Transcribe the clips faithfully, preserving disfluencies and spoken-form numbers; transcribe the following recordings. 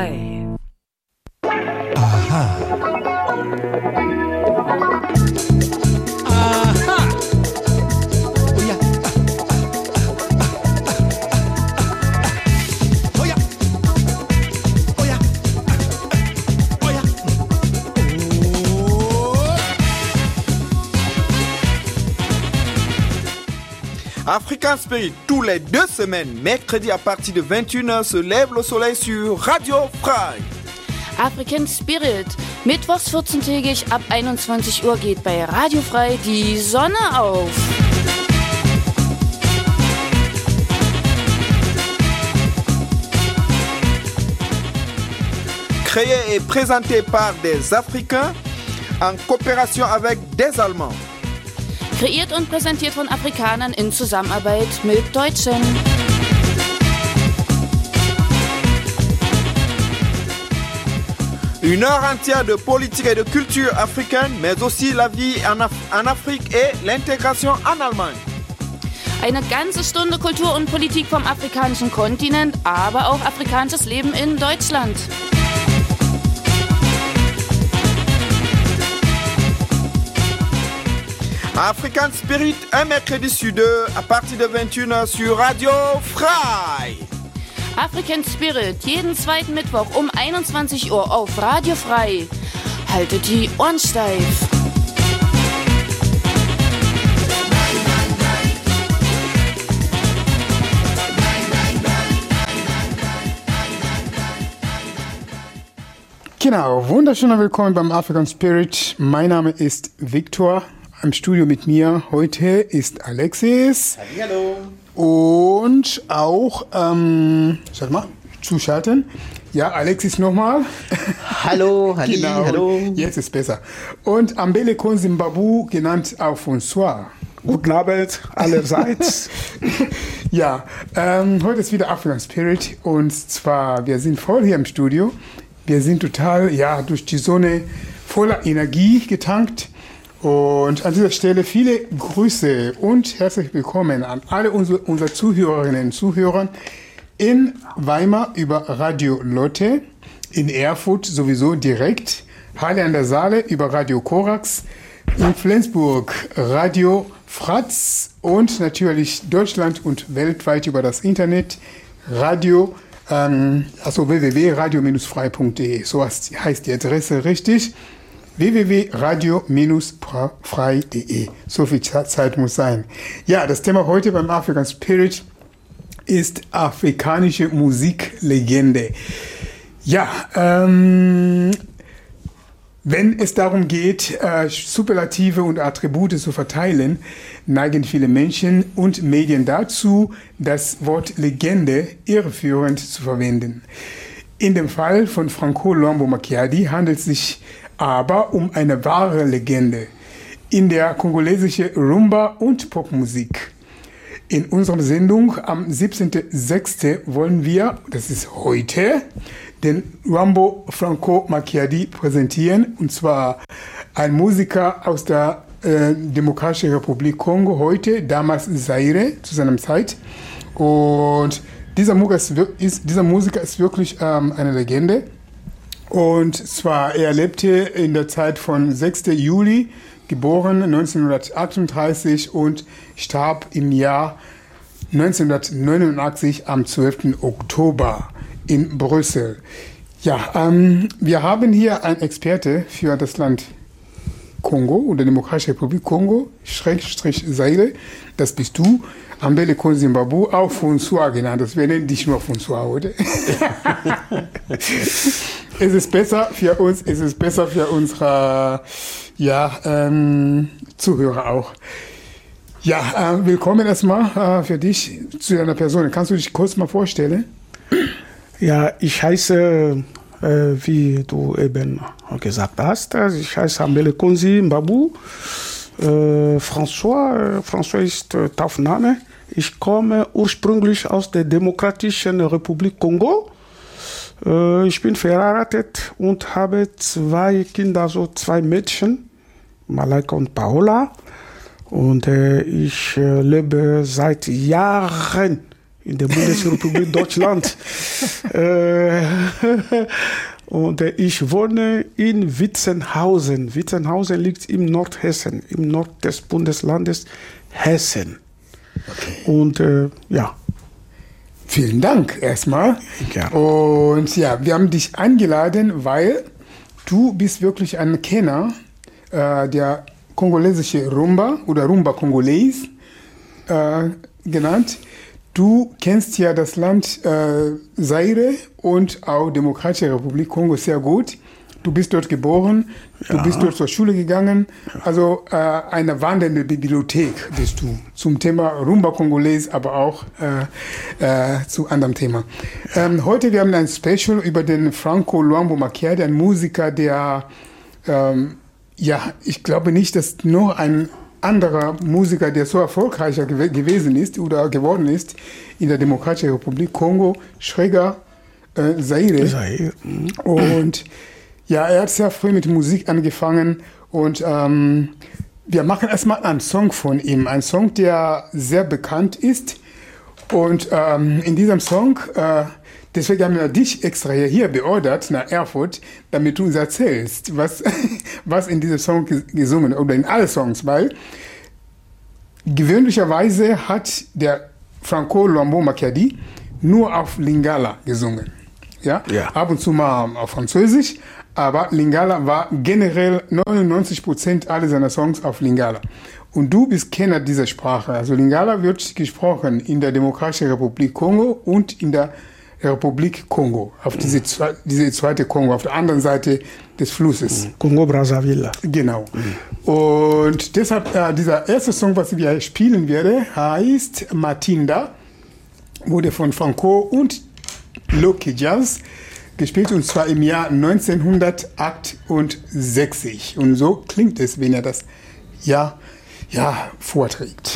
frei. Aha. Aha. Oh ja. Oh ja. Oh ja. Oh ja. African Spirit, tous les deux semaines, mercredi à partir de vingt et une heures, se lève le soleil sur Radio Frei. African Spirit, mittwochs vierzehntägig ab einundzwanzig Uhr geht bei Radio Frei die Sonne auf. Créé et présenté par des Africains en coopération avec des Allemands. Kreiert und präsentiert von Afrikanern in Zusammenarbeit mit Deutschen. Une heure entière de politique et de culture africaine, mais aussi la vie en, Af- en Afrique et l'intégration en Allemagne. Eine ganze Stunde Kultur und Politik vom afrikanischen Kontinent, aber auch afrikanisches Leben in Deutschland. African Spirit, un mercredi sur deux, à partir de vingt et une heures sur Radio Frei. African Spirit, jeden zweiten Mittwoch um einundzwanzig Uhr auf Radio Frei. Haltet die Ohren steif. Genau, wunderschöner Willkommen beim African Spirit. Mein Name ist Victor. Im Studio mit mir heute ist Alexis. Hallo. Und auch, ähm, sag mal, zuschalten. Ja, Alexis nochmal. Hallo, halli, Genau, hallo. jetzt ist besser. Und Ambele Konzimbabu, genannt auch François. Guten Abend allerseits. Ja, ähm, heute ist wieder African Spirit und zwar, wir sind voll hier im Studio. Wir sind total, ja, durch die Sonne voller Energie getankt. Und an dieser Stelle viele Grüße und herzlich willkommen an alle unsere, unsere Zuhörerinnen und Zuhörer in Weimar über Radio Lotte, in Erfurt sowieso direkt, Halle an der Saale über Radio Korax, in Flensburg Radio Fratz und natürlich Deutschland und weltweit über das Internet Radio, ähm, also w w w punkt radio Bindestrich frei punkt de, so heißt die Adresse richtig. w w w punkt radio Bindestrich frei punkt de. So viel Zeit muss sein. Ja, das Thema heute beim African Spirit ist afrikanische Musiklegende. Ja, ähm, wenn es darum geht, äh, Superlative und Attribute zu verteilen, neigen viele Menschen und Medien dazu, das Wort Legende irreführend zu verwenden. In dem Fall von Franco Luambo Makiadi handelt es sich aber um eine wahre Legende in der kongolesischen Rumba- und Popmusik. In unserer Sendung am siebzehnten sechsten wollen wir, das ist heute, den Luambo Franco Makiadi präsentieren, und zwar ein Musiker aus der äh, Demokratischen Republik Kongo, heute, damals Zaire, zu seiner Zeit. Und dieser Musiker ist, ist, dieser Musiker ist wirklich ähm, eine Legende. Und zwar, er lebte in der Zeit von sechsten Juli, geboren neunzehnhundertachtunddreißig und starb im Jahr neunzehnhundertneunundachtzig am zwölften Oktober in Brüssel. Ja, ähm, wir haben hier einen Experte für das Land Kongo oder Demokratische Republik Kongo, Schrägstrich Zaire, das bist du. Ambele Konzimbabu, auch François genannt. Das wir nennen dich nur François heute. Es ist besser für uns, es ist besser für unsere ja, ähm, Zuhörer auch. Ja, äh, willkommen erstmal äh, für dich zu deiner Person. Kannst du dich kurz mal vorstellen? Ja, ich heiße, äh, wie du eben gesagt hast, ich heiße Ambele Konzimbabu. Äh, François, äh, François ist äh, Taufname. Ich komme ursprünglich aus der Demokratischen Republik Kongo. Äh, ich bin verheiratet und habe zwei Kinder, so zwei Mädchen, Malaika und Paola. Und äh, ich äh, lebe seit Jahren in der Bundesrepublik Deutschland. äh, und äh, ich wohne in Witzenhausen. Witzenhausen liegt im Nordhessen, im Nord des Bundeslandes Hessen. Okay. Und äh, ja. Vielen Dank erstmal. Gerne. Und ja, wir haben dich eingeladen, weil du bist wirklich ein Kenner äh, der kongolesische Rumba oder Rumba Congolese äh, genannt. Du kennst ja das Land äh, Zaire und auch Demokratische Republik Kongo sehr gut. Du bist dort geboren, ja. Du bist dort zur Schule gegangen. Ja. Also äh, eine wandernde Bibliothek bist du zum Thema Rumba Congolese, aber auch äh, äh, zu anderem Thema. Ja. Ähm, heute wir haben ein Special über den Franco Luambo Makiadi, ein Musiker, der, ähm, ja, ich glaube nicht, dass noch ein anderer Musiker, der so erfolgreicher gew- gewesen ist oder geworden ist in der Demokratischen Republik Kongo, schräger äh, Zaire. Zaire. Mhm. Und ja, er hat sehr früh mit Musik angefangen und ähm, wir machen erstmal einen Song von ihm, ein Song, der sehr bekannt ist und ähm, in diesem Song, äh, deswegen haben wir dich extra hier beordert nach Erfurt, damit du uns erzählst, was, was in diesem Song gesungen oder in alle Songs, weil gewöhnlicherweise hat der Franco Luambo Makiadi nur auf Lingala gesungen, ja? Ja. Ab und zu mal auf Französisch. Aber Lingala war generell neunundneunzig Prozent aller seiner Songs auf Lingala. Und du bist Kenner dieser Sprache. Also Lingala wird gesprochen in der Demokratischen Republik Kongo und in der Republik Kongo. Auf diese, diese zweite Kongo, auf der anderen Seite des Flusses. Kongo-Brazzaville. Genau. Mhm. Und deshalb, äh, dieser erste Song, was wir spielen werden, heißt Matinda, wurde von Franco und Loki Jazz gespielt, und zwar im Jahr neunzehnhundertachtundsechzig. Und so klingt es, wenn er das ja, ja vorträgt.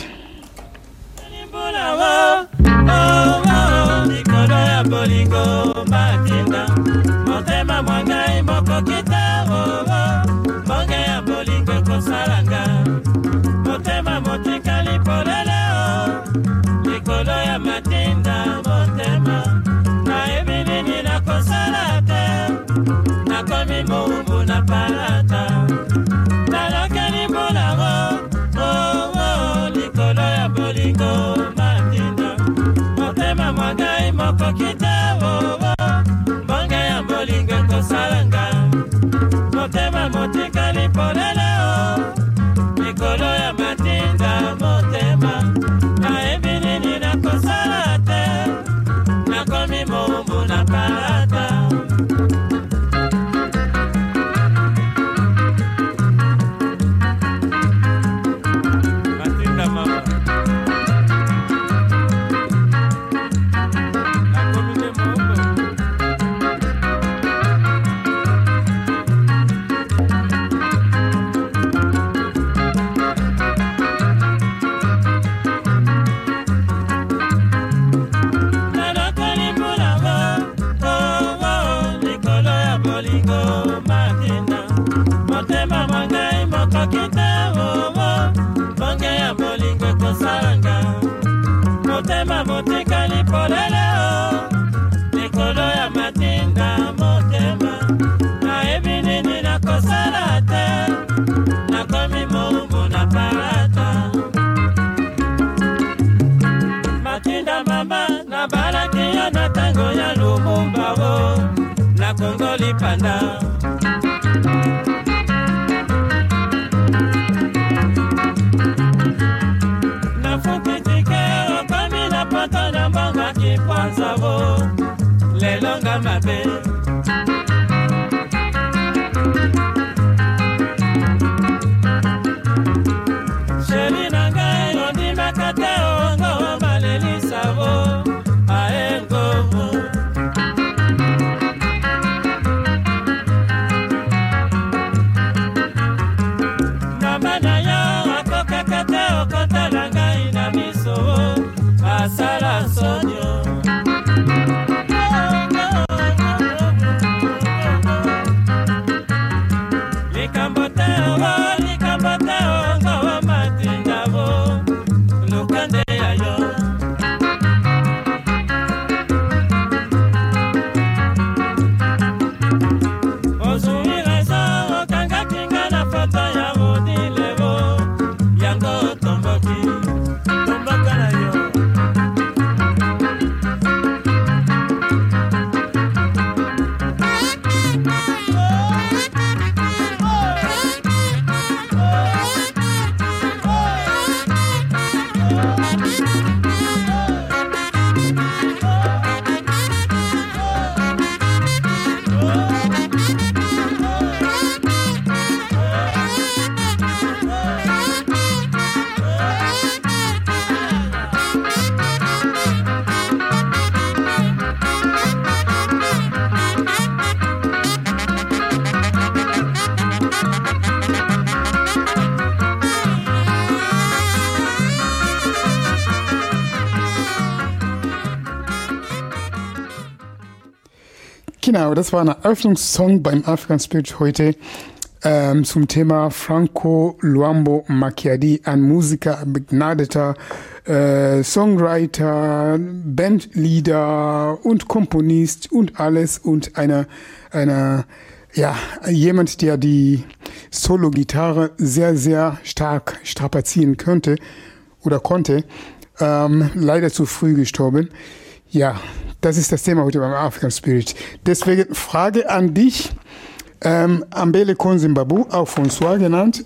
Genau, das war ein Eröffnungssong beim African Spirit heute ähm, zum Thema Franco Luambo Makiadi, ein Musiker, ein begnadeter äh, Songwriter, Bandleader und Komponist und alles und einer, einer, ja, jemand, der die Solo-Gitarre sehr, sehr stark strapazieren könnte oder konnte, ähm, leider zu früh gestorben. Ja, das ist das Thema heute beim African Spirit. Deswegen Frage an dich, ähm, Ambele Konzi Mbabu, auch François genannt.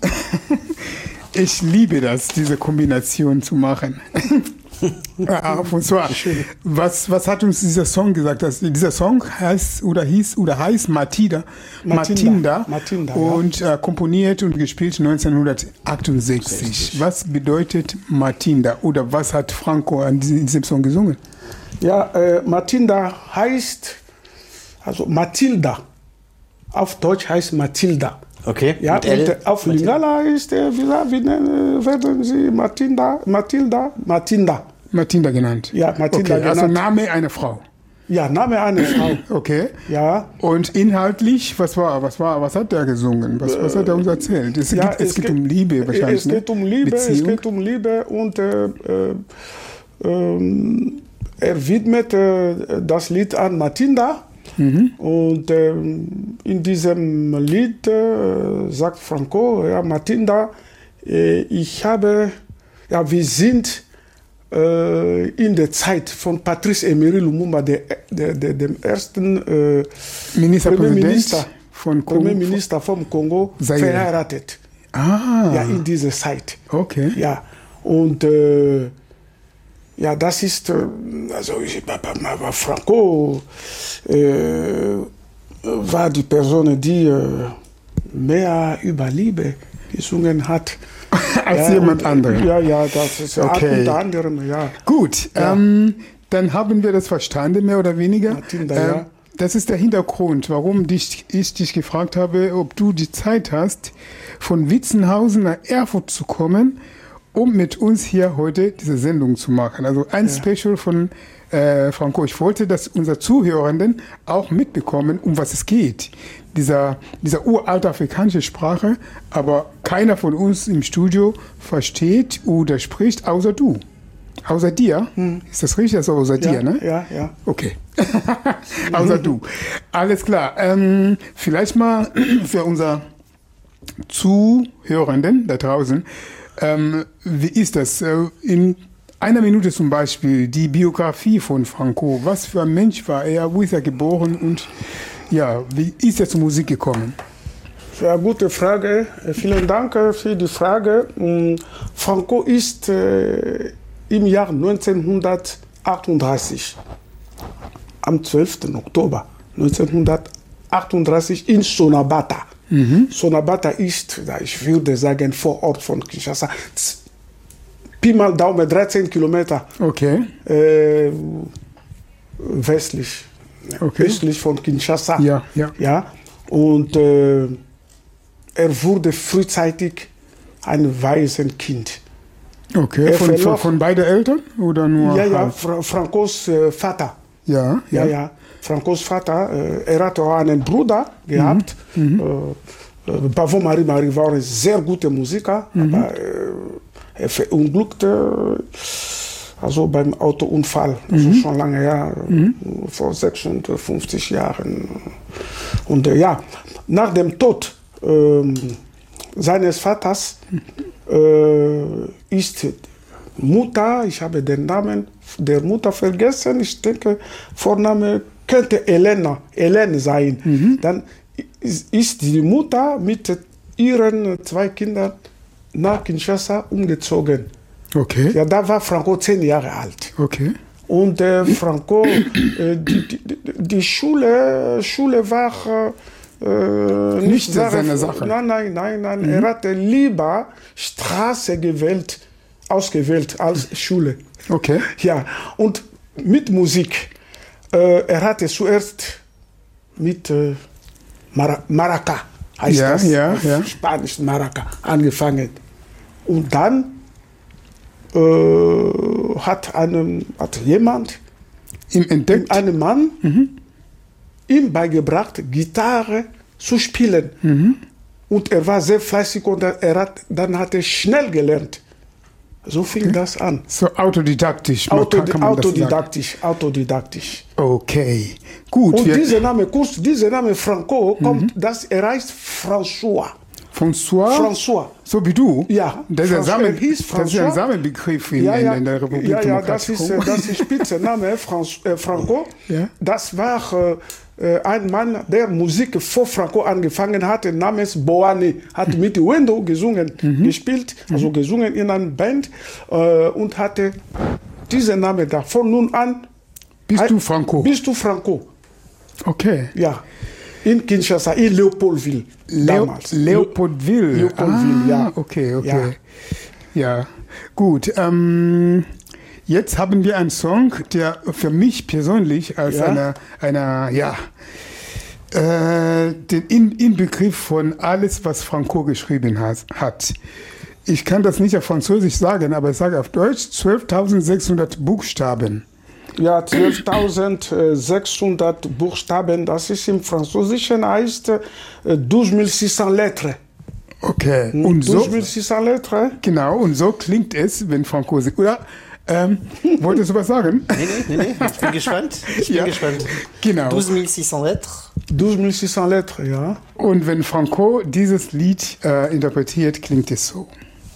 Ich liebe das, diese Kombination zu machen. Ah, François, was, was hat uns dieser Song gesagt? Das, dieser Song heißt oder hieß oder heißt Matinda, Matinda, Matinda und ja. äh, komponiert und gespielt neunzehnhundertachtundsechzig. sechzig. Was bedeutet Matinda oder was hat Franco an diesem, in diesem Song gesungen? Ja, äh, Matinda heißt, also Matilda. Auf Deutsch heißt Matilda. Okay. Ja, und L. äh, auf Lingala ist, äh, wie, wie nennen, werden sie Matinda, Matilda, Matinda. Matinda genannt. Ja, Matilda okay, genannt. Also Name einer Frau. Ja, Name einer Frau. Okay. Ja. Und inhaltlich, was war, was war, was hat der gesungen? Was, was hat er uns erzählt? Es, Ja, geht, es, es geht geht- um Liebe wahrscheinlich. Es geht um Liebe, ne? es Beziehung. geht um Liebe und äh, äh, ähm, er widmet äh, das Lied an Matinda. Mhm. Und ähm, in diesem Lied äh, sagt Franco, ja, Matinda, äh, ich habe, ja, wir sind äh, in der Zeit von Patrice Emery Lumumba, der, der, der, dem ersten äh, Ministerpräsident Premierminister, von Kongo. Premierminister vom Kongo Zaire. verheiratet. Ah, Ja, in dieser Zeit. okay. Ja, und äh, ja, das ist, äh, also ich, aber Franco äh, war die Person, die äh, mehr über Liebe gesungen hat. Als ja, jemand und, anderem. Ja, ja, das ist Okay. unter anderem, ja. Gut, Ja. ähm, dann haben wir das verstanden, mehr oder weniger. Matilda, ähm, ja. Das ist der Hintergrund, warum dich, ich dich gefragt habe, ob du die Zeit hast, von Witzenhausen nach Erfurt zu kommen, um mit uns hier heute diese Sendung zu machen. Also ein Ja. Special von äh, Franco. Ich wollte, dass unsere Zuhörenden auch mitbekommen, um was es geht. Dieser, dieser uralte afrikanische Sprache, aber keiner von uns im Studio versteht oder spricht, außer du. Außer dir. Ist das richtig? Also außer Ja, dir, ne? ja, ja. Okay. Außer du. Alles klar. Ähm, vielleicht mal für unser Zuhörenden da draußen. Ähm, wie ist das? Äh, In einer Minute zum Beispiel die Biografie von Franco. Was für ein Mensch war er? Wo ist er geboren? Und ja, wie ist er zur Musik gekommen? Ja, gute Frage. Äh, Vielen Dank äh, für die Frage. Mm, Franco ist äh, im Jahr neunzehnhundertachtunddreißig, am zwölften Oktober neunzehnhundertachtunddreißig in Sonabata. Sonabata ist, ja, ich würde sagen, vor Ort von Kinshasa, z- Pi mal Daumen, dreizehn Kilometer Okay. äh, westlich, Okay. westlich von Kinshasa. Ja, ja. Ja, und äh, er wurde frühzeitig ein Waisenkind. Okay. Er Von, von, verlor- von beiden Eltern oder nur? Ja, ja, halb? Fra Francos äh, Vater. Ja, Ja, ja. ja. Francos Vater, äh, er hatte auch einen Bruder gehabt. Mhm. Äh, äh, Bavo Marie Marie war ein sehr guter Musiker, Mhm. aber äh, er verunglückte also beim Autounfall, also Mhm. schon lange her, vor sechsundfünfzig Jahren. Und äh, ja, nach dem Tod ähm, seines Vaters äh, ist Mutter, ich habe den Namen der Mutter vergessen, ich denke, Vorname könnte Elena, Helene sein. Dann ist ist die Mutter mit ihren zwei Kindern nach Kinshasa umgezogen. Okay. Ja, da war Franco zehn Jahre alt. Okay. Und äh, Franco, äh, die, die, die Schule, Schule war äh, Nicht seine Sache. Nein, nein, nein, nein. Er hatte lieber Straße gewählt, ausgewählt als Schule. Okay. Ja, und mit Musik. Äh, er hatte zuerst mit äh, Mara Maraca, heißt Ja, das, ja, auf ja. Spanisch Maraca, angefangen. Und dann äh, hat, einem, hat jemand, Ihm entdeckt. ein Mann ihm beigebracht, Gitarre zu spielen. Mhm. Und er war sehr fleißig und er hat, dann hat er schnell gelernt. So fing okay. das an. So autodidaktisch. Autodi- kann man autodidaktisch, das autodidaktisch. Okay, gut. Und dieser Name, kurz, dieser Name Franco, kommt, mhm. das, er heißt François. François? François. So wie du? Ja. Das ist, Samen, das ist ein Samenbegriff in, ja, ja. in der Republik Ja, ja, das ist, das ist Spitzname Franz, äh, Franco. Ja. Das war äh, ein Mann, der Musik vor Franco angefangen hatte, namens Boane, hat mit Wendo gesungen, mhm. gespielt, also mhm. gesungen in einer Band äh, und hatte diesen Namen da. Von nun an bist du Franco. Bist du Franco. Okay. Ja. In Kinshasa, in Leopoldville. Leo- Leopoldville. Leopoldville, ah, ja. Okay, okay. Ja, ja. Gut. Ähm, jetzt haben wir einen Song, der für mich persönlich als ja. einer, einer, ja, äh, den In- Inbegriff von alles, was Franco geschrieben hat. hat. Ich kann das nicht auf Französisch sagen, aber ich sage auf Deutsch zwölftausendsechshundert Buchstaben. Ja, zwölftausendsechshundert Buchstaben, das ist im Französischen heißt äh, zwölftausendsechshundert Lettres. Okay. Und so, zwölftausendsechshundert Lettres? Genau, und so klingt es, wenn Franco singt. Oder, ähm, wolltest du was sagen? Nee, nee, nee, nee, ich bin gespannt. Ich bin ja, gespannt. Genau. zwölftausendsechshundert Lettres. zwölftausendsechshundert Lettres, ja. Und wenn Franco dieses Lied äh, interpretiert, klingt es so.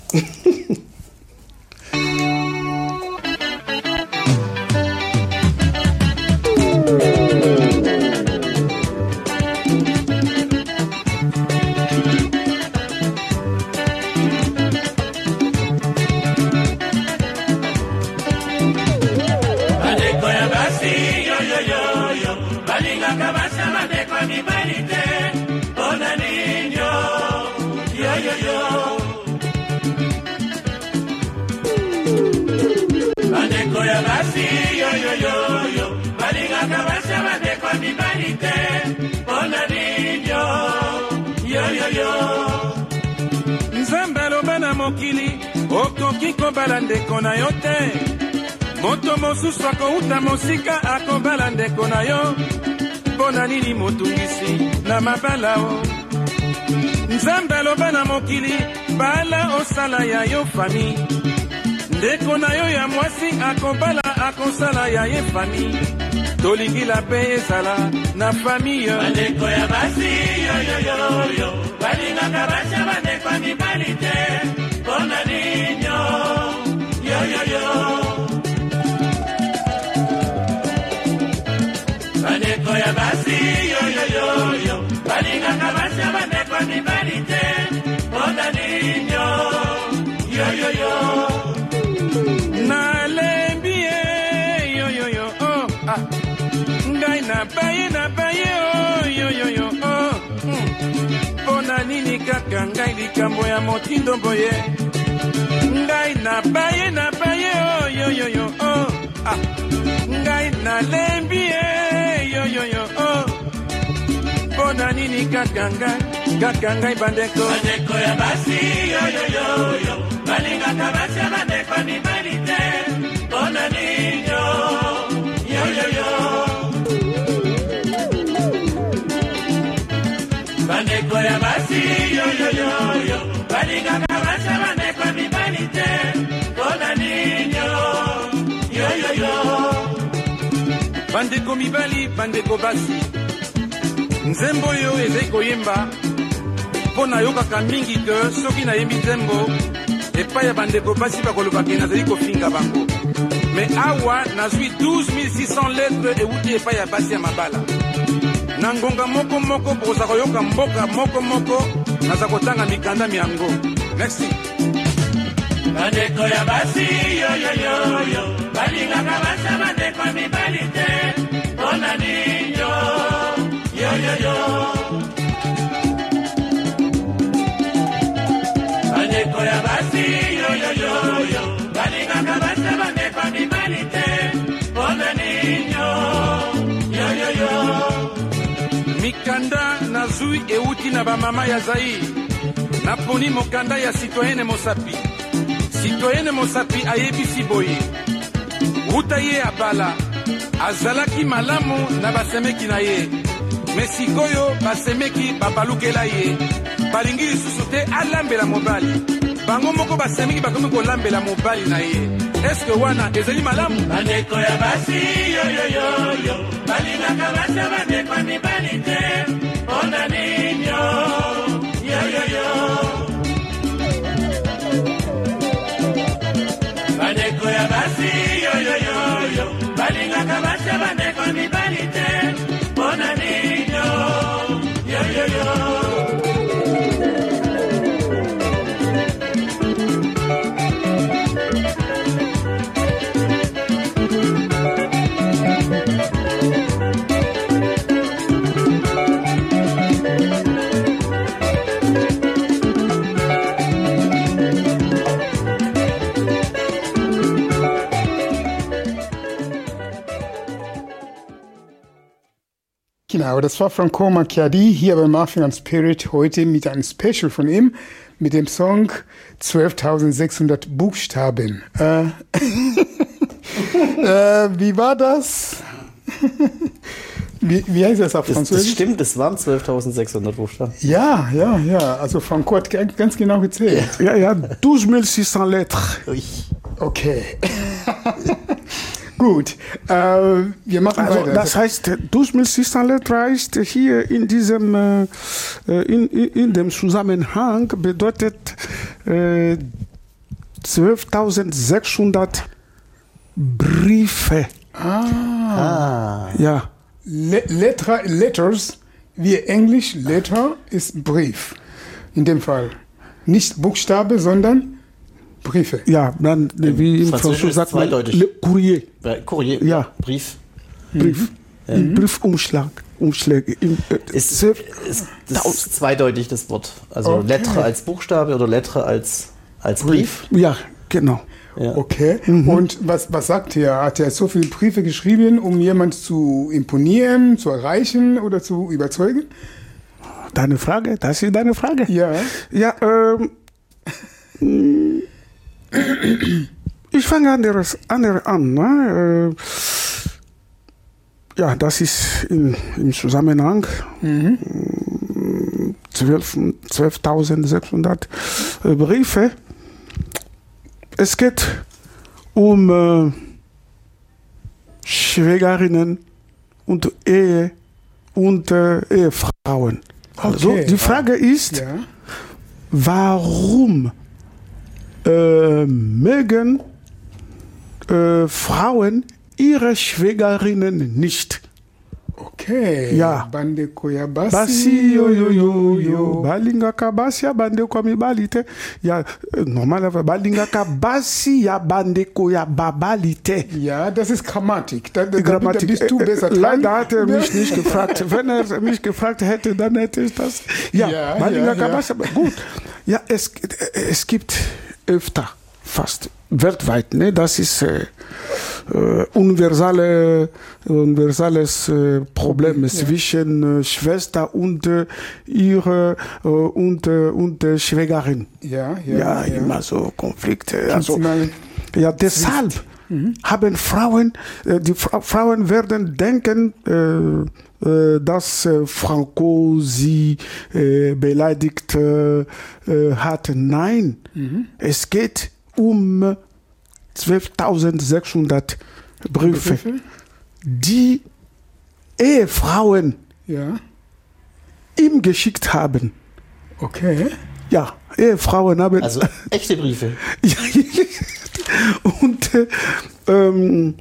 Nzambe aloba na mokili okoki kobala ndeko na yo te, moto mosusu akouta mosika akobala ndeko na yo, mpo na nini motungisi na mabala o? Nzambe aloba na mokili bala osala ya yo fami, ndeko na yo ya mwasi akobala akosala ya ye fami, tolingila mpe ezala na fami yo. Bandeko ya basi yoyoyoyo balingaka basha bandeko ya mibali te, mpona ninyo yoyoyo. Bandeko ya basi yoyoyoyo balingaka basha bandeko ya mibali te, mpona ninyo yoyoyo. Nalembi ye yoyoyo oh ah. Ngai na baye na baye oh yoyoyo oh mm. Pona nini kaka ngai likambo ya motindo boye, ngai na baye na baye oh yoyoyo oh ah. Ngai na lembi ye yoyoyo oh. Pona nini kaka ngai kaka ngai bandeko bandeko ya basi yoyoyo balingaka basi ya bandeko ni balite, pona ninyo yoyoyo. Bandeko ya basi yoyoyo balingaka basi ya bandeko ni balite, pona ninyo yoyoyo. Bandeko mibali bandeko basi, nzembo yo ezali koyemba mpona yokaka mingi ke soki nayembi nzembo epai ya bandeko basi bakolobaki nazali kofinga bango. Me awa nazwi douze mille six cents lettres euti epai ya basi ya mabala. Na ngonga moko moko boza koyoka mboka moko moko naza kotanga mikanda miango. Merci. Bandeko ya basi yoyoyoyo balingaka basa bandeko mibali te, mpona ninyo yoyoyo. Bandeko ya basi yoyoyoyo balingaka basa bandeko mibali te, mpona ninyo yoyoyo. Mikanda nazui euti na bamama ya Zaïre, naponi mokanda ya citoyenne Mosapi. Citoyenne Mosapi ayebisi boye wuta ye abala azalaki malamu na basemeki na ye, me sikoyo basemeki babalukela ye balingi lisusu te alambela mobali bango moko basemeki bakomi kolambela mobali na ye eske wana ezali malamu bandeko ya basi yoyoyoyo balingaka basi bandeko ya mibali te mpona ninyo yoyoyo bandeko ya basi yoyoyoyo balingaka basi bandeko ya mibali te mpona ninyo yoyoyo Genau, das war Franco Macchiadi hier bei African Spirit, heute mit einem Special von ihm, mit dem Song zwölftausendsechshundert Buchstaben. Äh, äh, wie war das? wie, wie heißt das auf Das, Französisch? das stimmt, es waren zwölftausendsechshundert Buchstaben. Ja, ja, ja, also Franco hat ganz ganz genau gezählt. Ja, ja, douze mille six cents lettres. Ui. Okay. Gut, äh, wir machen Also, weiter. das heißt, douze mille six cents lettres heißt hier in diesem äh, in, in, in dem Zusammenhang bedeutet äh, zwölftausendsechshundert Briefe. Ah. Ja. Le Letter, Letters, wie Englisch, Letter ist Brief. In dem Fall. Nicht Buchstabe, sondern Briefe. Ja, dann wie im Französisch Französisch ist sagt man zweideutig. Le Courrier. Bei Courrier, Ja. Brief. Brief. Ein Briefumschlag. Umschläge. Im, äh, Ist, zwölf- ist, das ist zweideutig das Wort. Also Okay. Lettre als Buchstabe oder Lettre als, als Brief. Ja, genau. Ja. Okay. Und was, was sagt er? Hat er so viele Briefe geschrieben, um jemand zu imponieren, zu erreichen oder zu überzeugen? Deine Frage, das ist deine Frage. Ja. Ja, ähm, ich fange anderes, andere an. Ne? Äh, ja, das ist in, im Zusammenhang Mhm. zwölf zwölftausendsechshundert äh, Briefe. Es geht um äh, Schwägerinnen und Ehe und äh, Ehefrauen. Also Okay. die Frage ist, Ja. warum äh, mögen äh, Frauen ihre Schwägerinnen nicht? Okay. Ja. Bandeko ya basi. Basi yo yo yo yo balingaka basi ya bandeko ya mibali te. Ja, äh, normalerweise balingaka basi ya bandeko ya babali te. Ja, das ist Grammatik. Da, da, da, da Grammatik. bist du Äh, besser äh, dran. Leider hat er mich nicht gefragt. Wenn er mich gefragt hätte, dann hätte ich das. Ja, Ja, balingaka ja, ja. basi. Aber gut. Ja, es, es gibt öfter, fast weltweit, ne? Das ist äh, äh, universale, universales äh, Problem Ja. zwischen äh, Schwester und äh, ihre äh, und, äh, und äh, Schwägerin. Ja, Ja, ja. immer so Konflikte. Kannst Also, du mal- ja, deshalb haben Frauen, äh, die Fra Frauen werden denken, äh, äh, dass äh, Franco sie äh, beleidigt äh, äh, hat. Nein, es geht um zwölftausendsechshundert Briefe, Briefe? die Ehefrauen Ja. ihm geschickt haben. Okay. Ja, Ehefrauen haben Also echte Briefe. Ja, und äh, ähm,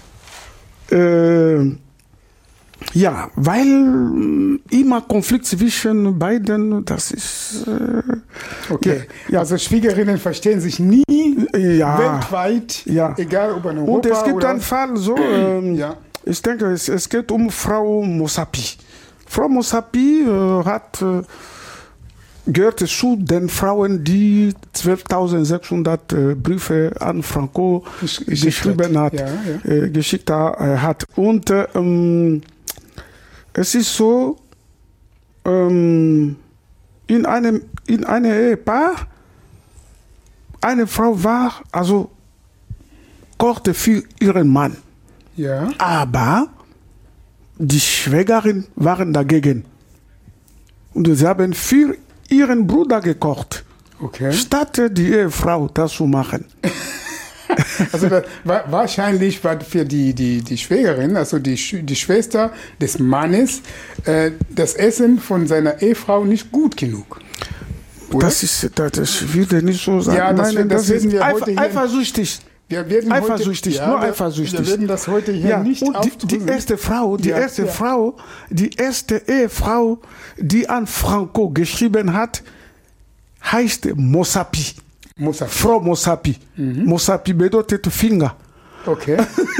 äh, ja, weil äh, immer Konflikt zwischen beiden, das ist äh, Okay. Ja. Also Schwiegerinnen verstehen sich nie ja. weltweit, Ja. egal ob in Europa Und es gibt oder einen Fall so, ähm, Ja. ich denke, es, es geht um Frau Mossapi. Frau Mossapi äh, hat äh, gehört zu den Frauen, die zwölftausendsechshundert äh, Briefe an Franco Gesch- geschickt geschrieben hat. hat, Ja, ja. Äh, geschickt ha- äh, hat. Und äh, ähm, es ist so, ähm, in einem in einem Ehepaar, eine Frau war also kochte für ihren Mann, Ja. aber die Schwägerin waren dagegen. Und sie haben für ihren Bruder gekocht, Okay. statt die Ehefrau das zu machen. Also das, wa wahrscheinlich war für die, die, die Schwägerin, also die, Sch die Schwester des Mannes, äh, das Essen von seiner Ehefrau nicht gut genug. Oder? Das ist, das, das würde nicht so sein. Ja, das, Nein, das, das werden ist wir eif heute hier... eifersüchtig. Wir werden Eifersüchtig, heute, nur ja, wir, eifersüchtig. Wir werden das heute hier Ja, nicht und die, die aufdrücken. erste Frau, die Ja, erste ja. Frau, die erste Ehefrau, die an Franco geschrieben hat, heißt Mossapi. Mossapi. Frau Mossapi. Mossapi bedeutet Finger. Okay.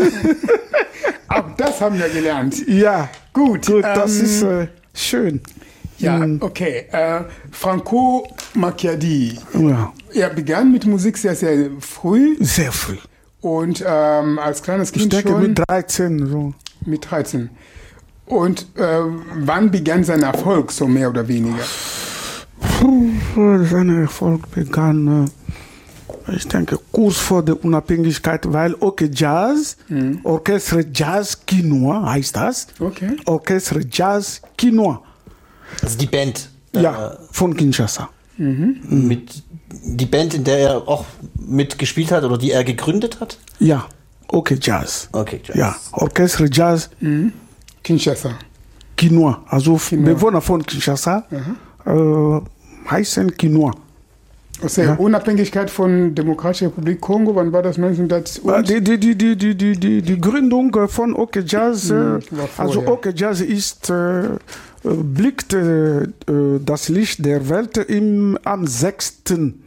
Auch das haben wir gelernt. Ja, Gut. gut, das ähm, ist äh, schön. Ja, okay. Äh, Franco Macchiadi. Ja, Er begann mit Musik sehr, sehr früh sehr früh. und ähm, als kleines Ich Kind denke schon mit dreizehn so. mit dreizehn. Und äh, wann begann sein Erfolg, so mehr oder weniger? Puh, sein Erfolg begann, äh, ich denke, kurz vor der Unabhängigkeit, weil okay Jazz, Orchestre Jazz Quinoa heißt das. Okay. Orchestre Jazz Quinoa. Also die Band. Ja, von Kinshasa. Äh, mit, die Band, in der er auch mitgespielt hat oder die er gegründet hat? Ja, okay Jazz. Okay, Jazz. Ja, Orchestre Jazz Kinshasa. Quinoa. Also Quinoa. Bewohner von Kinshasa äh, heißen Quinoa. Also Ja. Unabhängigkeit von Demokratischer Republik Kongo, wann war das? neunzehnhundert? Äh, Die, die, die, die, die, die, die, die Gründung äh, von OK Jazz, äh, war also vorher. OK Jazz ist, äh, äh, blickt äh, äh, das Licht der Welt im, am sechsten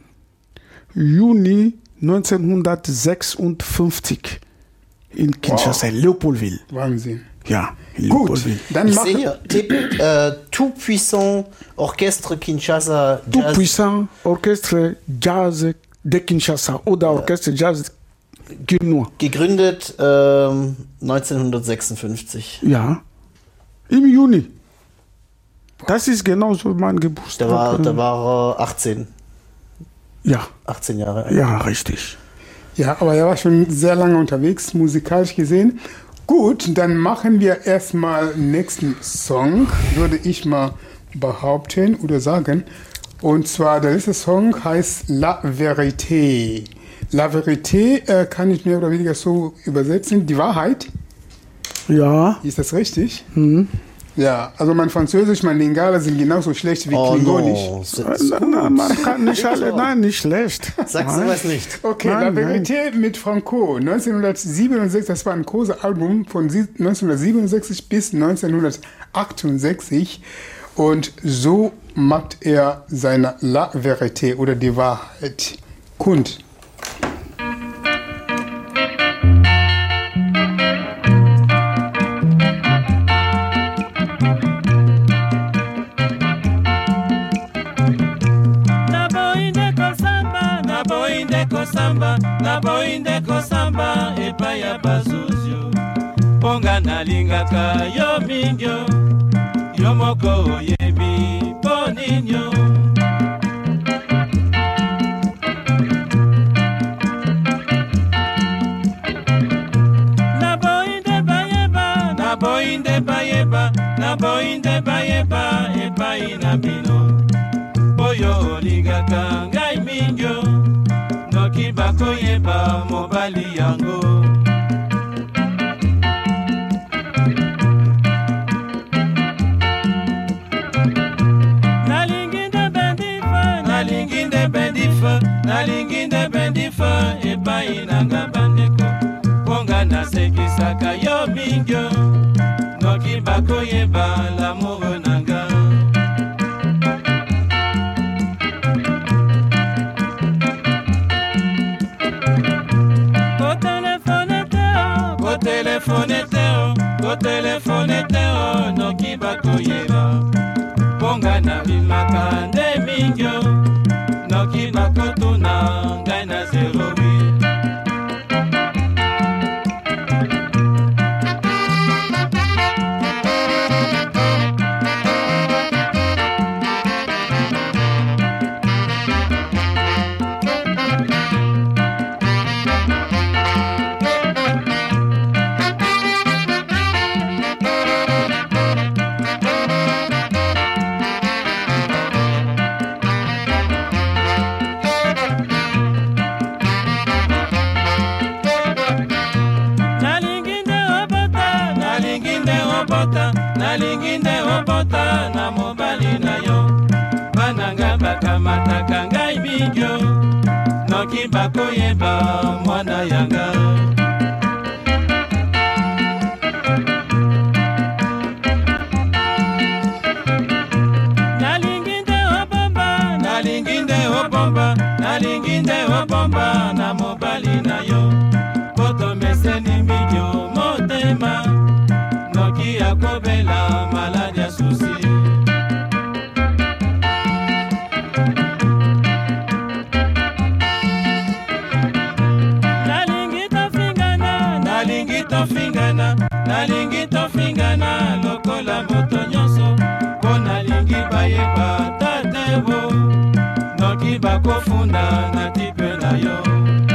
Juni neunzehnhundertsechsundfünfzig in Kinshasa, Leopoldville. Wahnsinn. Ja, in Gut, Leopoldville. dann Ich machen sehe hier, T- äh, Tout Puissant Orchestre Kinshasa Tout Jazz puissant Orchestre Jazz de Kinshasa oder Orchestre Jazz Quinoa. gegründet ähm, neunzehnhundertsechsundfünfzig. Ja, im Juni. Das ist genauso mein Geburtstag. Da war, da war er achtzehn, Ja, achtzehn Jahre alt. ja, richtig. Ja, aber er war schon sehr lange unterwegs, musikalisch gesehen. Gut, dann machen wir erstmal nächsten Song, würde ich mal behaupten oder sagen. Und zwar, der letzte Song heißt La Vérité. La Vérité äh, kann ich mehr oder weniger so übersetzen. Die Wahrheit, Ja, ist das richtig? Ja, also mein Französisch, mein Lingala sind genauso schlecht wie Oh Klingonisch. no, das na, ist na, man gut. kann nicht alle, nein, nicht schlecht. Sag Nein. sowas nicht. Okay, Nein, La Vérité mit Franco, neunzehnhundertsiebenundsechzig, das war ein großes Album von sie- neunzehnhundertsiebenundsechzig bis neunzehnhundertachtundsechzig und so macht er seine La Vérité oder die Wahrheit kund. naboinde kosamba naboinde kosamba naboinde kosamba epai ya bazuzio mponga nalingaka yo mingio yo moko oyebi mpo ninyo naboinde bayeba naboinde bayeba naboinde bayeba epai na bino oyo olingaka ngai mingio noki bakoyeba mobali yango nalingi nde bendifa nalingi nde bendifa nalingi nde bendifa epai nanga bandeko mponga nasekisaka yo mingio noki bakoyeba lamour nanga kotelefone teo kotelefone teo kotelefone teo noki bakoyeba mponga na bimaka nde mingio noki bakotuna ngai na zerowi nalingi nde obota na mobali na yo bananga bakamataka ngai mingio noki bakoyeba mwana yanga nalingi nde obomba nalingi nde obomba nalingi nde obomba na mobali na yo poto meseni mingio motema noki akobela maladi ya susi nalingi tofingana nalingi tofingana nalingi tofingana lokola moto nyonso mpo nalingi bayeba tatebo noki bakofunda na tipe na yo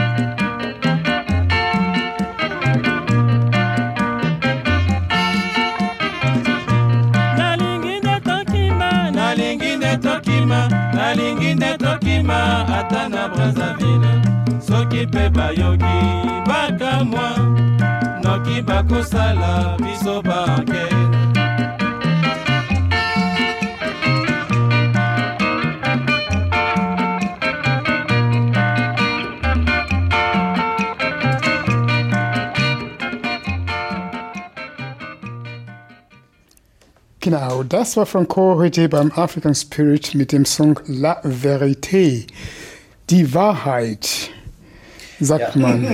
tokima nalingi nde tokima ata na Brazzaville soki mpe bayoki bakamwa noki bakosala biso banke Genau, das war Franco heute beim African Spirit mit dem Song La Vérité. Die Wahrheit, sagt ja. man.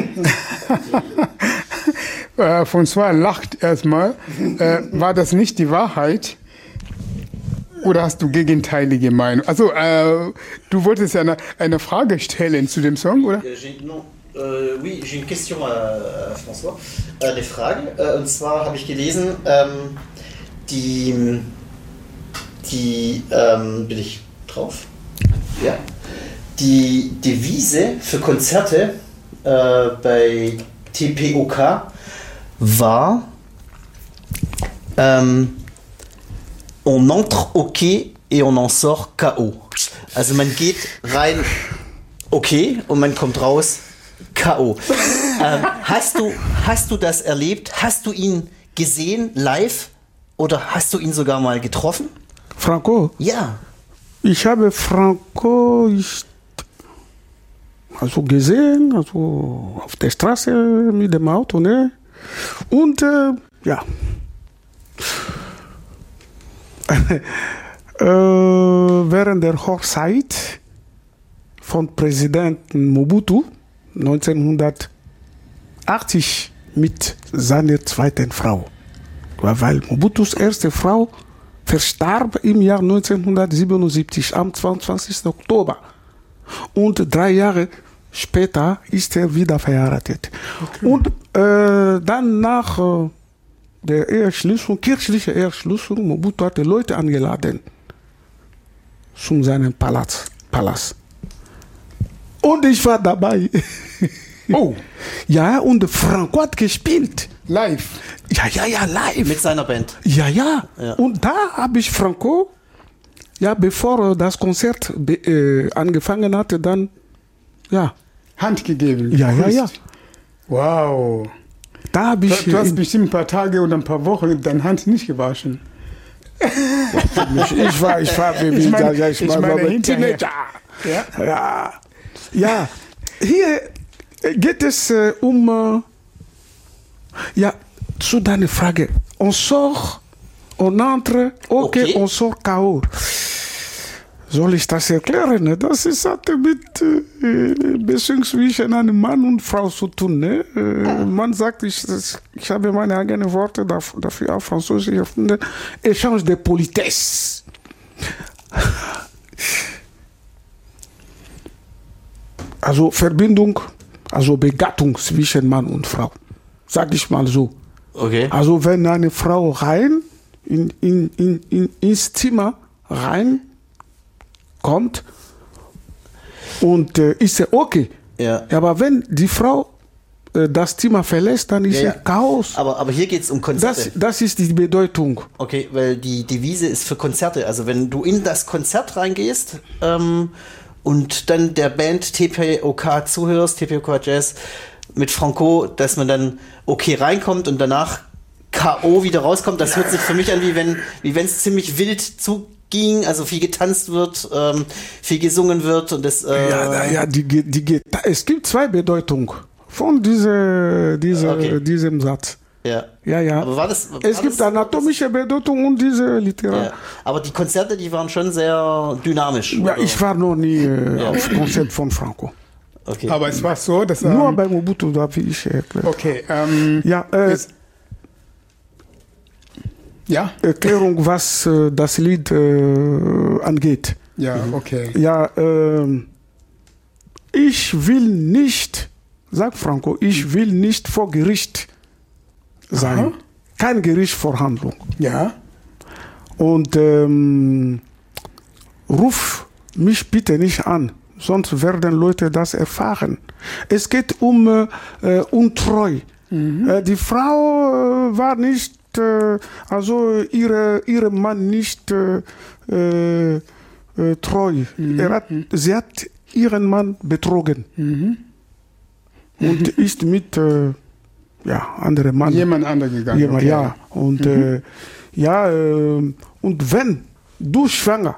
äh, François lacht erstmal. Äh, war das nicht die Wahrheit? Oder hast du gegenteilige Meinung? Also, äh, du wolltest ja eine, eine Frage stellen zu dem Song, oder? Non. Euh, oui, j'ai une question à, à François. Äh, eine Frage. Äh, und zwar habe ich gelesen, ähm, die, die ähm, bin ich drauf? Ja. Die Devise für Konzerte äh, bei T P O K war ähm, on entre okay et on en sort K O. Also man geht rein okay und man kommt raus K O. ähm, hast du, hast du das erlebt? Hast du ihn gesehen live? Oder hast du ihn sogar mal getroffen? Franco? Ja. Ich habe Franco ich, also gesehen, also auf der Straße mit dem Auto, ne? Und äh, ja. äh, während der Hochzeit von Präsident Mobutu neunzehnhundertachtzig mit seiner zweiten Frau. Weil Mobutus erste Frau verstarb im Jahr neunzehnhundertsiebenundsiebzig am zweiundzwanzigsten Oktober. Und drei Jahre später ist er wieder verheiratet. Okay. Und äh, dann nach äh, der Eheschließung, kirchliche Eheschließung, Mobutu hatte Leute angeladen zu seinem Palast. Palast. Und ich war dabei. Oh. Ja, und Franco hat gespielt. Live? Ja, ja, ja, live. Mit seiner Band? Ja, ja. ja. Und da habe ich Franco, ja, bevor das Konzert be- äh, angefangen hatte, dann, ja. Hand gegeben? Ja, ja, ja. Wow. Da habe ich... Du, du hast bestimmt ein paar Tage oder ein paar Wochen deine Hand nicht gewaschen. ich, ich war, ich war, wie ich meine, ich, ich meine Teenager. Ja. Ja. Ja. Hier geht es äh, um... Äh, ja, zu deiner Frage. On sort, on entre, okay, okay. On sort K O. Soll ich das erklären? Das ist halt mit äh, Beziehung zwischen einem Mann und Frau zu tun. Ne? Äh, man sagt, ich, ich habe meine eigenen Worte dafür, dafür auf Französisch erfunden. Échange de Politesse. Also Verbindung, also Begattung zwischen Mann und Frau. Sag ich mal so. Okay. Also wenn eine Frau rein in, in, in, in, ins Zimmer reinkommt und äh, ist ja okay. Ja. Aber wenn die Frau äh, das Zimmer verlässt, dann ist ja, ja. Chaos. Aber, aber hier geht es um Konzerte. Das, das ist die Bedeutung. Okay, weil die Devise ist für Konzerte. Also wenn du in das Konzert reingehst ähm, und dann der Band T P O K zuhörst, T P O K Jazz, mit Franco, dass man dann okay reinkommt und danach K O wieder rauskommt. Das hört sich für mich an, wie wenn wie wenn es ziemlich wild zuging, also viel getanzt wird, ähm, viel gesungen wird und das. Äh ja, ja, die, die, es gibt zwei Bedeutungen von diese, diese, okay. diesem Satz. Ja. Ja, ja. Aber war das, war es gibt das, anatomische Bedeutung und diese Literatur. Ja. Aber die Konzerte, die waren schon sehr dynamisch. Ja, oder? ich war noch nie äh, ja. auf Konzert von Franco. Okay. Aber es war so, dass... Ähm, Nur bei Mobutu, da wie ich erklärt. Okay. Ähm, ja, äh, es, ja? Erklärung, was äh, das Lied äh, angeht. Ja, okay. Ja, äh, ich will nicht, sagt Franco, ich will nicht vor Gericht sein. Aha. Kein Gerichtsverhandlung. Ja. Und ähm, ruf mich bitte nicht an, sonst werden Leute das erfahren. Es geht um äh, Untreu. Mhm. Äh, die Frau äh, war nicht, äh, also ihre, ihrem Mann nicht äh, äh, äh, treu. Mhm. Er hat, sie hat ihren Mann betrogen. Mhm. Und ist mit äh, ja, anderen Mann. Jemand anderer gegangen. Jemand, okay. Ja, und Mhm. äh, ja, äh, und wenn du schwanger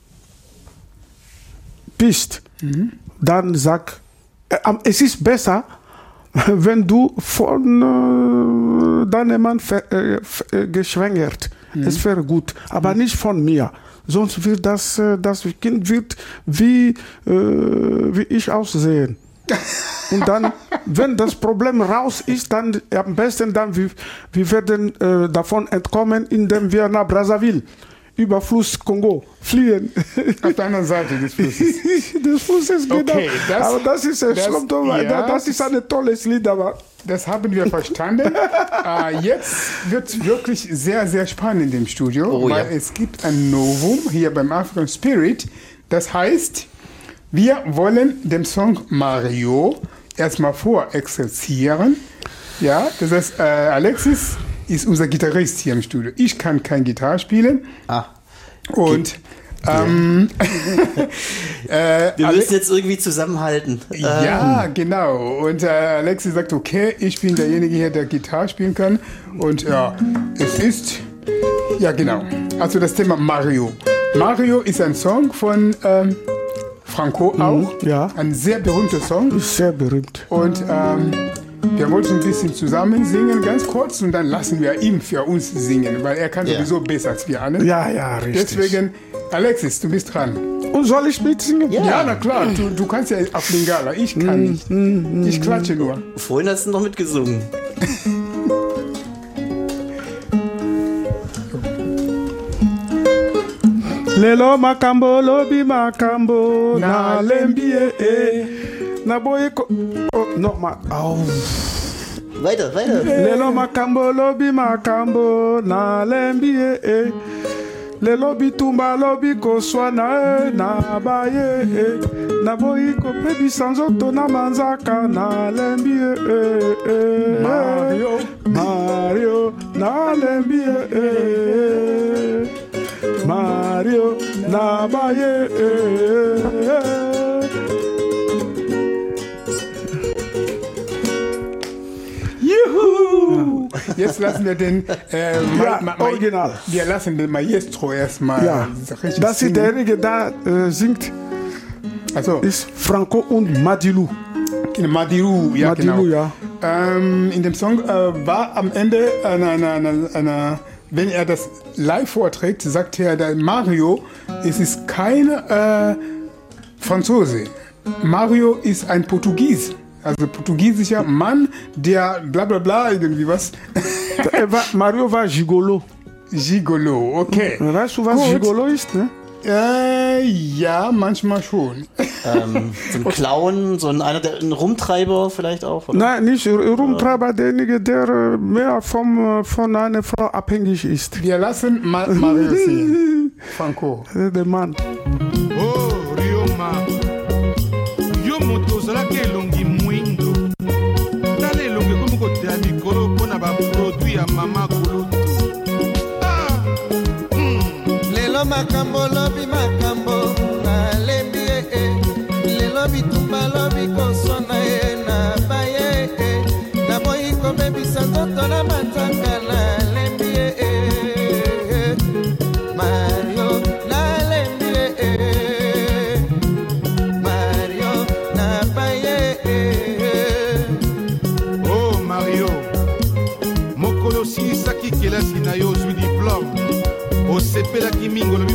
bist, mhm. dann sag, äh, es ist besser, wenn du von äh, deinem Mann äh, äh, geschwängert. Mhm. Es wäre gut, aber mhm. nicht von mir. Sonst wird das, äh, das Kind wird wie, äh, wie ich aussehen. Und dann, wenn das Problem raus ist, dann am besten dann, wir, wir werden äh, davon entkommen, indem wir nach Brazzaville über Fluss Kongo fliehen. Auf der anderen Seite des Flusses. des Flusses, genau. Okay, das, aber das ist, das, kommt, ja, das ist ein tolles Lied, aber... Das haben wir verstanden. äh, jetzt wird es wirklich sehr, sehr spannend im Studio, oh, weil ja. es gibt ein Novum hier beim African Spirit. Das heißt, wir wollen den Song Mario erstmal vorexerzieren. Ja, das heißt, äh, Alexis ist unser Gitarrist hier im Studio. Ich kann kein Gitarre spielen. Ah. Und ähm, äh, wir müssen jetzt irgendwie zusammenhalten. Ja, ähm. genau. Und äh, Alexis sagt, okay, ich bin derjenige hier, der Gitarre spielen kann. Und ja, es ist, ja genau, also das Thema Mario. Mario ist ein Song von ähm, Franco auch. Mhm, ja. Ein sehr berühmter Song. Ist sehr berühmt. Und ähm, wir wollten ein bisschen zusammen singen, ganz kurz, und dann lassen wir ihn für uns singen, weil er kann ja. sowieso besser als wir alle. Ja, ja, richtig. Deswegen, Alexis, du bist dran. Und soll ich mitsingen? Ja, ja na klar, du, du kannst ja auf Lingala, ich kann nicht. Mm, mm, ich klatsche nur. Vorhin hast du noch mitgesungen. Lelo makambo lobi makambo na lembie eh na boyeko oh no ma au Weiter, weiter. Lelo makambo lobi makambo na lembie eh Lelo bitumba lobi koswana eh na baye eh na boyiko pebi sanzoto na manzaka na lembie eh eh Mario Mario na lembie eh Mario Nabaye. Juhu! Jetzt lassen wir den äh, ja, Ma Ma Original. Wir lassen den Maestro erstmal. Ja, das ist derjenige, der äh, singt. Also ist Franco und Madilu. Madilu, ja, Madilu, genau. ja. Ähm, in dem Song äh, war am Ende eine, eine, eine, eine wenn er das live vorträgt, sagt er, der Mario, es ist kein äh, Franzose. Mario ist ein Portugies. Also portugiesischer Mann, der bla bla bla, irgendwie was. Mario war Gigolo. Gigolo, okay. Weißt du, was Gut. Gigolo ist, ne? Äh, ja, manchmal schon. Ähm, so ein Clown, so ein, einer der, ein Rumtreiber vielleicht auch? Oder? Nein, nicht Rumtreiber, derjenige, der mehr vom, von einer Frau abhängig ist. Wir lassen Ma Mario singen. Franco. Der Mann. Oh, Rioma. Yo moto ozalaki elongi mwindo. Tala elongi ekomi koteya likolo mpona baproduit ya mama kulutu. Lelo makambo lobi makambo na lembi e lelo bitumba lobi kosona e na baye e na boyi kobebisa nzoto na matanga na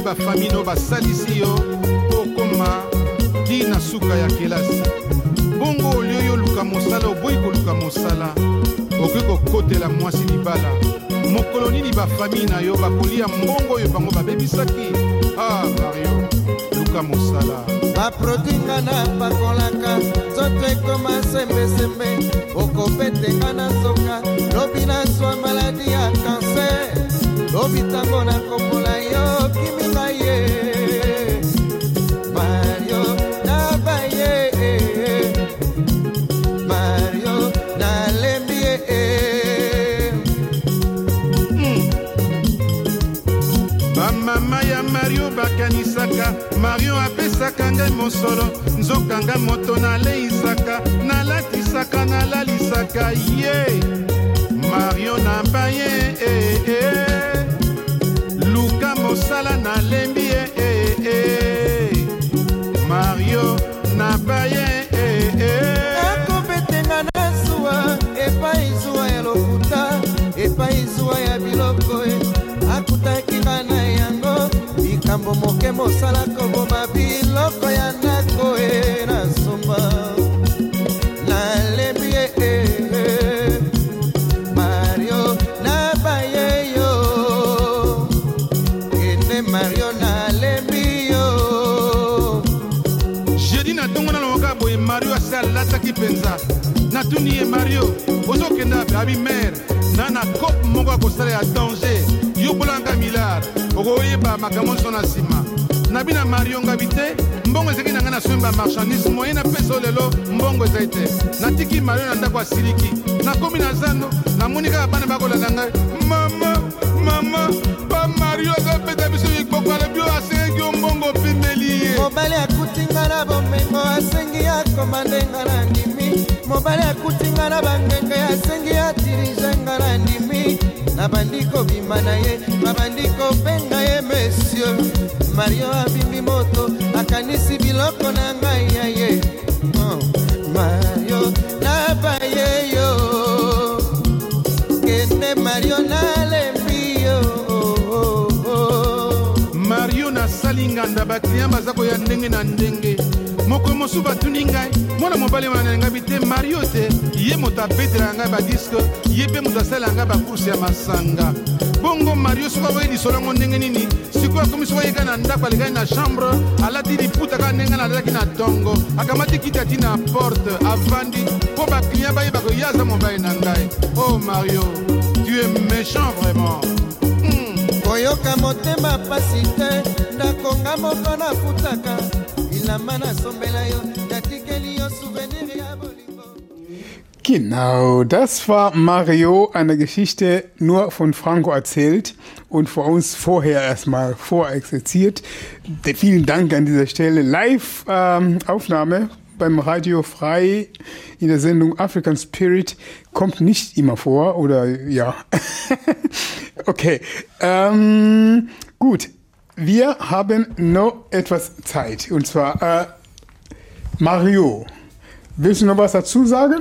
bafamille no basalisi yo okoma di na suka ya kelasi bongo olio yo luka mosala oboyi koluka mosala okoki kokotela mwasi libala mokolo nini bafamille na yo bakolia mbongo oyo bango babebisaki. Ah Mario, luka mosala baproduinga na pakolaka nzoto ekoma sembesembe okopetenga na soka lobi na swa maladi ya kanser lobi ntango na kopola yo kimika ye Mario nabaye Mario nalembi ye mm. Bamama ya Mario bakanisaka Mario apesaka ngai mosolo nzoka ngai moto naleisaka nalatisaka nalalisaka ye Mario nabaye eh, eh. luka mosala nalembi eh, eh, eh. Mario nabaye eh, eh. akobetenga na zuwa epai zuwa ya lokuta epai zuwa ya biloko akutakika na yango likambo moke mosala koboma biloko ya ndako e na somba nalembi e Mario nabaye yo ene Mario nalembi yo jeudi na tongo na loka boye Mario asalataki penza natuni ye Mario ozokenda abi mère nana kope moko akosala ya danger yobolanga milard okoyeba makambo nyonso na nsima nabi na Mario ngabi te mbongo ezalaki na ngai na somba marchandise moye na pesa lelo mbongo ezali te natiki Mario na ndako asiliki nakomi na zando namoni kaka bana bakolanda ngai mama mama ba Mario azopeta biso ekpoko alobi oyo asengaki yo mbongo pimeli ye mobali akutinga na bomengo asengi akomandenga na ndimi mobali akutinga na bangenge asengi atirizenga na ndimi nabandi kobima na ye nabandi kobenga ye monsieur Mario abimbi moto akanisi biloko na ngai ya ye oh, Mario nabaye yo kende Mario nalembi yo oh, oh, oh. Mario nasali nganda bakliya baza koya ndenge na ndenge moko mosu batuni ngai mwana mobali wana na ngai te Mario te ye moto abetela ngai badiske ye mpe moto asala ngai bakursi ya masanga bongo Mario soki aboyi lisolongo ndenge nini sikoyo akomi soki ayeka na ndako alekai na chambre alati liputa kaka ndenge nalalaki na tongo akamati kiti ati na porte avandi mpo bakliya bayeba koya aza mobali na ngai. Oh Mario, tu es méchant vraiment. koyoka motema pasi te ndakonga moko nafutaka ilamba nasombela yo natikeli yo souvenir ya bolingo. Genau, das war Mario, eine Geschichte nur von Franco erzählt und für uns vorher erstmal vorexerziert. Vielen Dank an dieser Stelle. Live-Aufnahme ähm, beim Radio Frei in der Sendung African Spirit kommt nicht immer vor, oder ja. Okay, ähm, gut. Wir haben noch etwas Zeit, und zwar äh, Mario. Willst du noch was dazu sagen?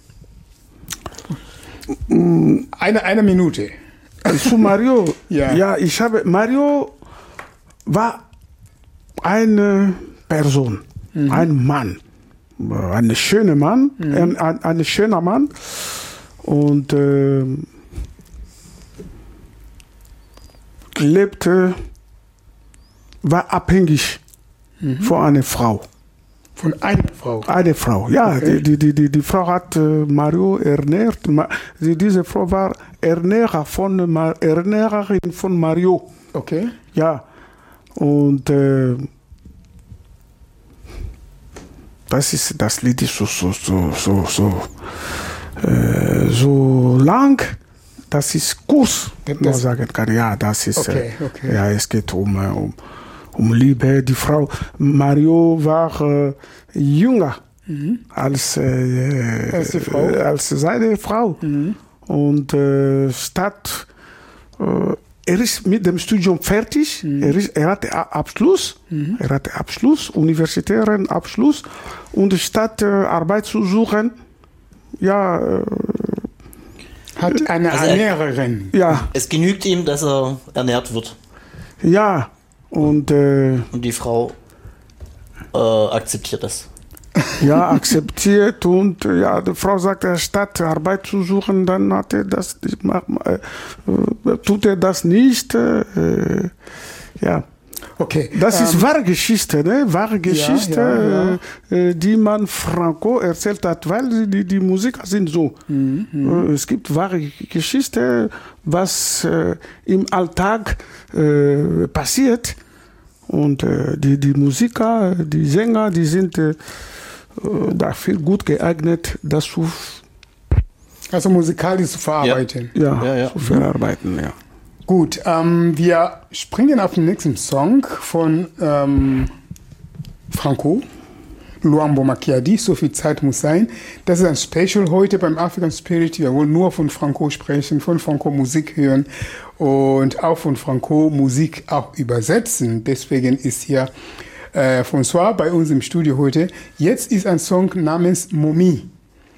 Eine, eine Minute. Zu Mario. Ja. Ja, ich habe, Mario war eine Person, mhm. ein Mann, ein schöner Mann, mhm. ein, ein, ein schöner Mann und äh, lebte, war abhängig mhm. von einer Frau. Von einer Frau? Eine Frau, ja. Okay. Die, die, die, die Frau hat äh, Mario ernährt. Ma, die, diese Frau war Ernährer von, Ma, Ernährerin von Mario. Okay. Ja. Und äh, das ist das Lied ist so, so, so, so, so, äh, so lang. Das ist kurz, das man sagen kann. Ja, das ist. Okay, okay. Äh, ja, es geht um, um um Liebe. Die Frau Mario war äh, jünger mhm. als, äh, als, die Frau. Äh, als seine Frau. Mhm. Und äh, statt, äh, er ist mit dem Studium fertig, mhm. er, ist, er hatte Abschluss, mhm. er hatte Abschluss, universitären Abschluss. Und statt äh, Arbeit zu suchen, ja, äh, hat eine also Ernährerin. Ja. Es genügt ihm, dass er ernährt wird. Ja. Und, äh, und die Frau äh, akzeptiert das. Ja, akzeptiert und ja, die Frau sagt, statt Arbeit zu suchen, dann hat er das, äh, äh, tut er das nicht. Äh, ja. Okay. Das ähm, ist wahre Geschichte, ne? Wahre Geschichte, ja, ja. Äh, die man Franco erzählt hat, weil die, die Musiker sind so. Mhm. Äh, es gibt wahre Geschichte, was äh, im Alltag äh, passiert. Und äh, die, die Musiker, die Sänger, die sind äh, dafür gut geeignet, das zu, also musikalisch zu verarbeiten. Ja, ja, ja. zu verarbeiten, ja. Gut, ähm, wir springen auf den nächsten Song von ähm, Franco, Luambo Makiadi, so viel Zeit muss sein. Das ist ein Special heute beim African Spirit. Wir wollen nur von Franco sprechen, von Franco Musik hören und auch von Franco Musik auch übersetzen. Deswegen ist hier äh, François bei uns im Studio heute. Jetzt ist ein Song namens Momi.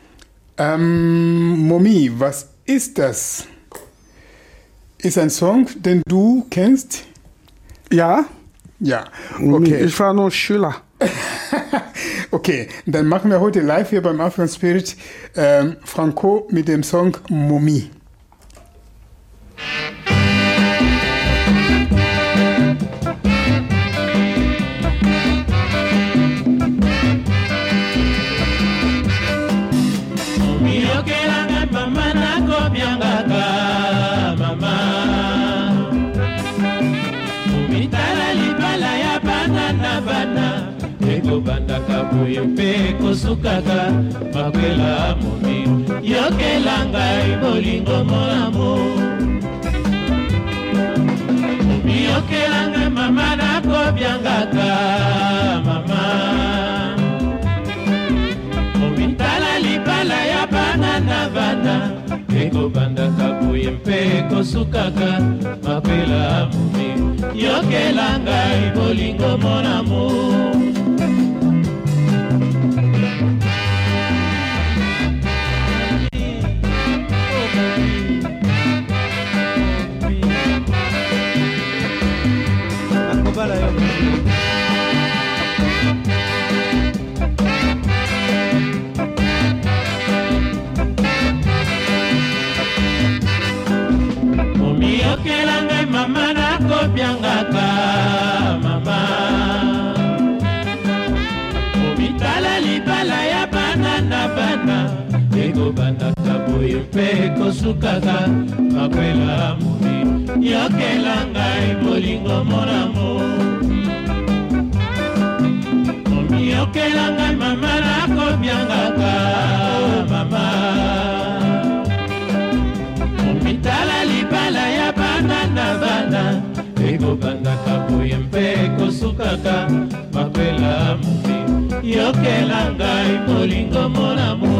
Ähm, Momi, was ist das? Ist ein Song, den du kennst? Ja? Ja, okay. Ich war noch Schüler. Okay, dann machen wir heute live hier beim African Spirit ähm, Franco mit dem Song Momi. Bandaka boye mpe kosukaka makwela momi yokelanga ibolingo molamo momi yokelanga mama nakobyangaka mama momi tala libala ya bana na bana ekobandaka boye mpe kosukaka makwela momi yokelanga ibolingo molamo mama nakobyangaka mama obitala libala ya bana na bana ekobandaka boye mpe kosukaka makwela momi yokelanga bolingo monamo momi yokelanga mama nakobyangaka mama obitala libala ya bana na bana ekobandaka boye mpe kosukaka makwela momi yokelanga bolingo monamo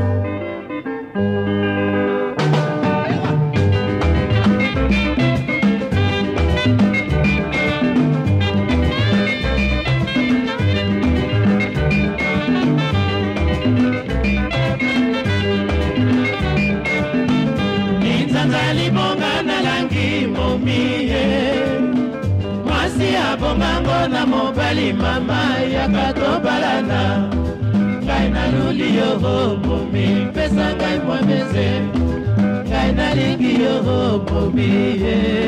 bongango na mobali mama yakatobalana ngai naluli yo momi pesa ngai mwameze ngai nalingi yo momi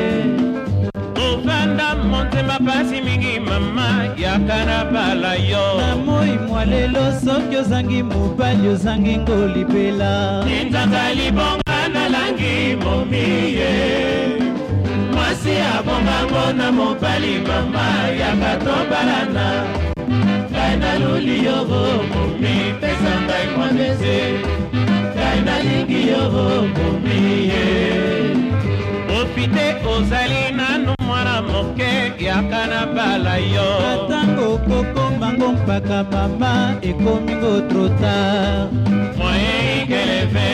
ovanda montema pasi mingi mama yakanabala yo na moi mwalelo soki ozangi mobali ozangi ngolipela ninzanga libonga nalangi momi mwasi abongango na mobali mama yakatobalana ngai naluli yo momi pesa ngai mwameze ngai nalingi yo momi opite ozali nanu mwana moke yakanabala yo atango kokombango mpaka mama ekomingo trota moye ikeleve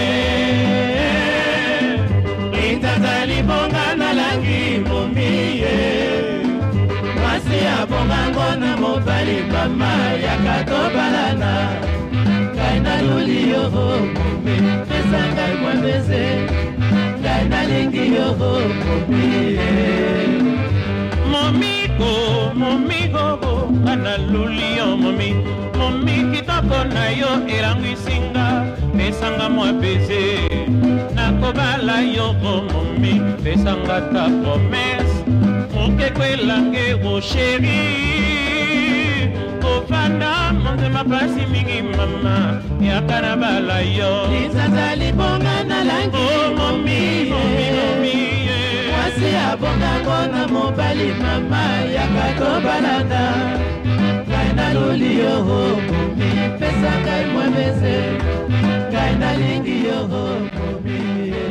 itazali bonga nalangi momiye mwasi abongango na mobali mama yakatobalana ngai naluli yo momi pesa ngai mwameze ngai nalingi yo momiye momi Franco, momi gogo, analulio momi, momi kitoko na yo elangisinga, pesanga mwa baiser, nakobala yo momi, pesanga ta promesse, mokekwelange wo chéri, ofanda motema pasi mingi mama, yakana bala yo, Nizazali bonga na langi, oh momi, momi, momi. Mwasi abonga kona mobali mama yakato balanda Kaina luli yoho kumi pesa kai mwemeze Kaina lingi yoho kumi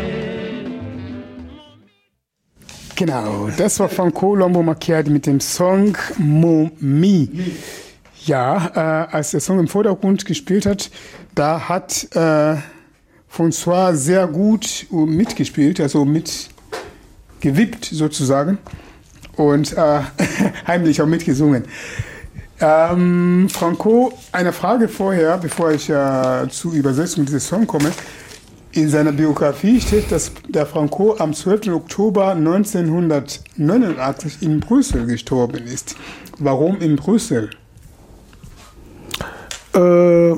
Genau, das war Franco Lombo Macchiati mit dem Song Momi. Ja, äh, als der Song im Vordergrund gespielt hat, da hat äh, François sehr gut mitgespielt, also mit gewippt sozusagen und äh, heimlich auch mitgesungen. Ähm, Franco, eine Frage vorher, bevor ich äh, zur Übersetzung dieses Songs komme. In seiner Biografie steht, dass der Franco am zwölften Oktober neunzehnhundertneunundachtzig in Brüssel gestorben ist. Warum in Brüssel? Äh,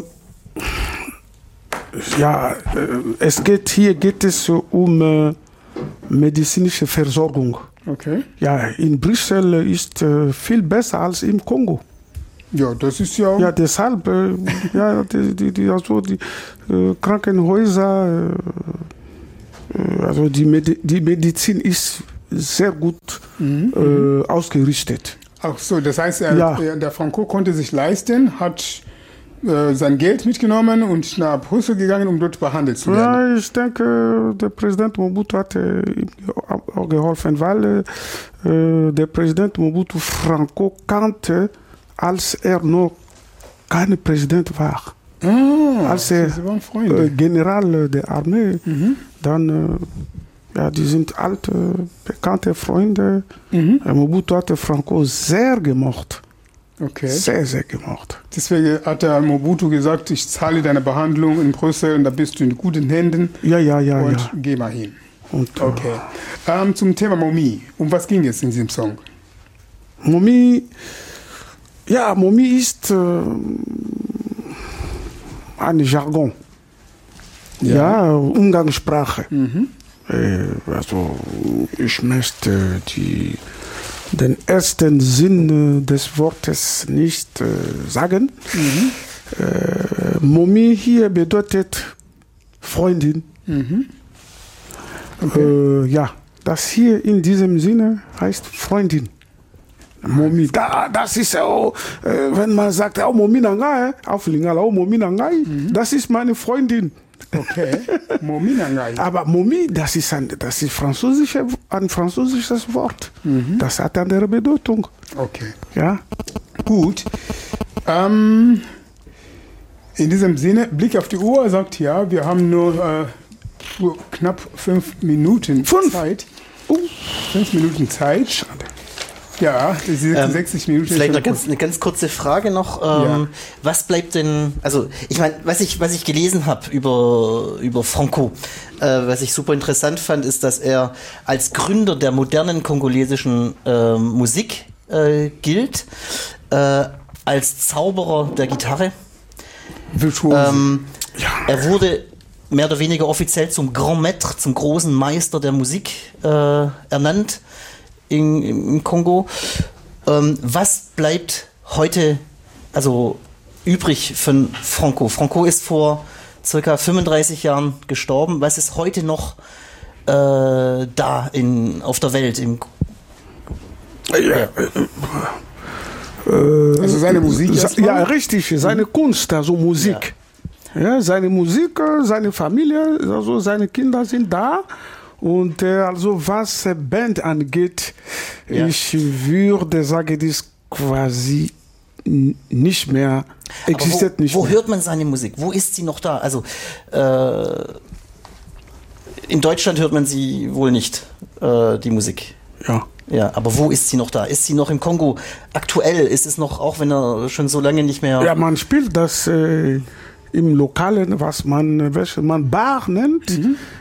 ja, es geht hier geht es um äh, medizinische Versorgung. Okay. Ja, in Brüssel ist äh, viel besser als im Kongo. Ja, das ist ja. Ja, deshalb, äh, ja, die, die, die, also die äh, Krankenhäuser, äh, also die, Medi die Medizin ist sehr gut mhm. äh, ausgerichtet. Ach so, das heißt, er, Ja. der, der Franco konnte sich leisten, hat äh, sein Geld mitgenommen und nach Brüssel gegangen, um dort behandelt zu werden. Ja, ich denke, der Präsident Mobutu hat äh, ihm auch geholfen, weil äh, der Präsident Mobutu Franco kannte, als er noch kein Präsident war. Ah, als er Sie waren Freunde. äh, General der Armee, Mhm. dann, äh, ja, die sind alte, bekannte Freunde. Mhm. Äh, Mobutu hatte Franco sehr gemocht. Okay. Sehr, sehr gemocht. Deswegen hat der Mobutu gesagt, ich zahle deine Behandlung in Brüssel und da bist du in guten Händen. Ja, ja, ja, und ja. geh mal hin. Und, äh, Okay. Ähm, zum Thema Momi. Um was ging es in diesem Song? Momi, ja, Momi ist äh, ein Jargon. Ja. Ja, Umgangssprache. Mhm. Äh, also ich möchte die, den ersten Sinn äh, des Wortes nicht äh, sagen. Mhm. Äh, Momi hier bedeutet Freundin. Mhm. Äh, ja, das hier in diesem Sinne heißt Freundin. Momi, da, das ist auch, äh, wenn man sagt, oh, Momi Nangai, auf Lingala, oh, Momi Nangai, das ist meine Freundin. Okay, Momi Nangai. Aber Momi, das ist ein, das ist französische, ein französisches Wort. Mhm. Das hat eine andere Bedeutung. Okay, Ja. gut. Ähm, in diesem Sinne, Blick auf die Uhr sagt ja, wir haben nur äh, nur knapp fünf Minuten Fünf? Zeit. Oh. Fünf Minuten Zeit. Schade. Ja, die Ähm, sechsundsechzig Minuten. ist Vielleicht schon noch ganz, gut. eine ganz kurze Frage noch. Ähm, Ja. Was bleibt denn, also ich meine, was ich, was ich gelesen habe über, über Franco, äh, was ich super interessant fand, ist, dass er als Gründer der modernen kongolesischen äh, Musik äh, gilt, äh, als Zauberer der Gitarre. Virtuose. Ähm, Er wurde mehr oder weniger offiziell zum Grand Maître, zum großen Meister der Musik äh, ernannt in, im Kongo. Ähm, was bleibt heute also übrig von Franco? Franco ist vor circa fünfunddreißig Jahren gestorben. Was ist heute noch äh, da in, auf der Welt? Im, Ja. Also seine Musik Sa- erstmal? Ja, richtig, seine Kunst, also Musik. Ja. Seine Musik, äh, seine Familie, also seine Kinder sind da. Und äh, also was äh, Band angeht, Ja. ich würde sagen, das ist quasi n- nicht mehr, existiert Aber wo, nicht wo mehr. hört man seine Musik? Wo ist sie noch da? Also äh, in Deutschland hört man sie wohl nicht, äh, die Musik. Ja. Ja, aber wo ist sie noch da? Ist sie noch im Kongo aktuell? Ist es noch, auch wenn er schon so lange nicht mehr... Ja, man spielt das äh, im Lokalen, was man, welches man Bar nennt.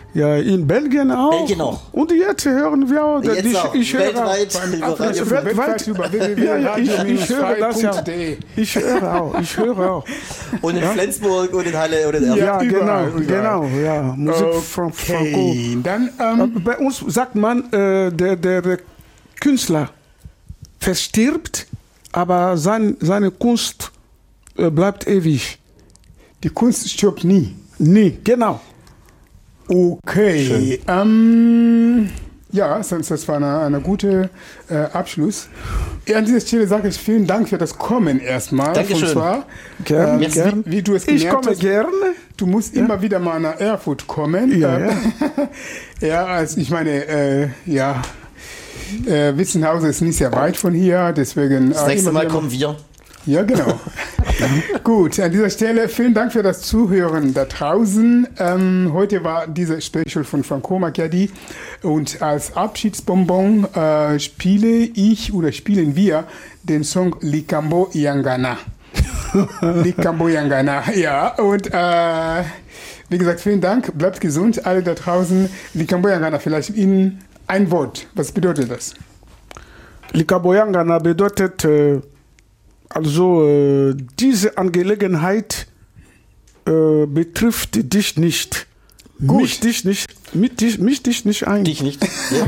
Ja, in Belgien auch. Belgien auch. Und jetzt hören wir auch. Jetzt ich, auch. Ich höre weltweit. auch, Radio weltweit über ja, ja, ich, ich höre das ja. Ich höre auch. Ich höre auch. Und in ja? Flensburg und in Halle und in Erfurt. Ja, genau, überall, überall. genau. Ja, Musik okay. von Franco. Dann, ähm, bei uns sagt man, äh, der, der, der Künstler verstirbt, aber sein, seine Kunst äh, bleibt ewig. Die Kunst stirbt nie. Nie, genau. Okay. Ähm, ja, sonst das war eine, eine gute äh, Abschluss. An dieser Stelle sage ich vielen Dank für das Kommen erstmal. Dankeschön. Und zwar, Gerne, ähm, gern. wie, wie du es Ich gemerkt komme hast, gerne. Du musst ja. immer wieder mal nach Erfurt kommen. Ja, ähm, ja. ja also ich meine, äh, ja, äh, Witzenhausen ist nicht sehr weit von hier, deswegen. Das äh, nächste Mal wieder, kommen wir. Ja, genau. Gut, an dieser Stelle vielen Dank für das Zuhören da draußen. Ähm, heute war diese Special von Franco Macchiadi und als Abschiedsbonbon äh, spiele ich oder spielen wir den Song Likambo Yangana. Likambo Yangana, ja. Und äh, wie gesagt, vielen Dank. Bleibt gesund, alle da draußen. Likambo Yangana, vielleicht in ein Wort. Was bedeutet das? Likambo Yangana bedeutet äh Also äh, diese Angelegenheit äh, betrifft dich nicht. Gut. Mich dich nicht, mit dich, mich dich nicht ein. Dich nicht. Ja.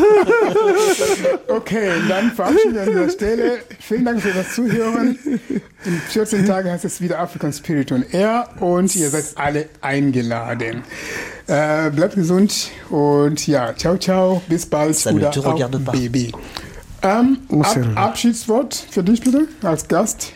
Okay, dann verabschieden wir an dieser Stelle. Vielen Dank für das Zuhören. In vierzehn Tagen heißt es wieder African Spirit on Air und ihr seid alle eingeladen. Äh, bleibt gesund und ja, ciao, ciao, bis bald. Salut, oder tu auch regardes pas. Baby. Ähm, Ab Abschiedswort für dich bitte, als Gast.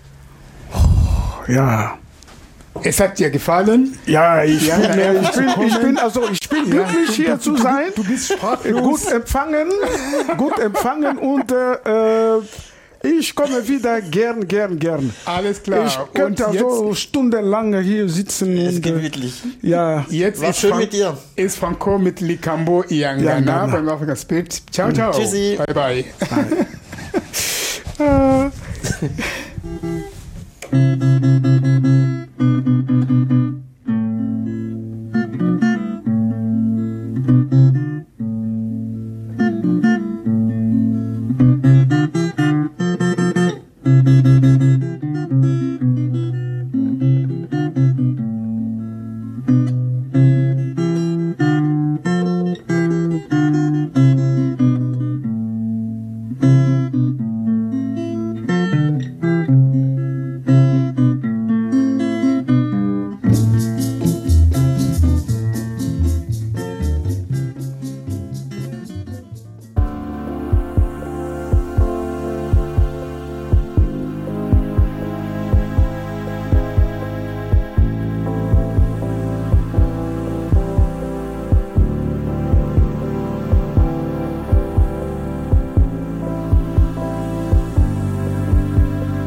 Ja. Es hat dir gefallen? Ja, ich, Ja, bin, ja, ich, bin, ich bin also ich bin glücklich du, hier du, zu du, sein. Du bist sprachlos. Gut empfangen, gut empfangen und äh, ich komme wieder gern, gern, gern. Alles klar. Ich könnte und also stundenlang hier sitzen. Ist und, gemütlich. Ja. Jetzt War ist schön Fran- mit dir. Ist Franco mit Likambo Yangana Yangana. beim African Spirit. Ciao, ciao. Tschüssi. Bye, bye. Äh, Thank you.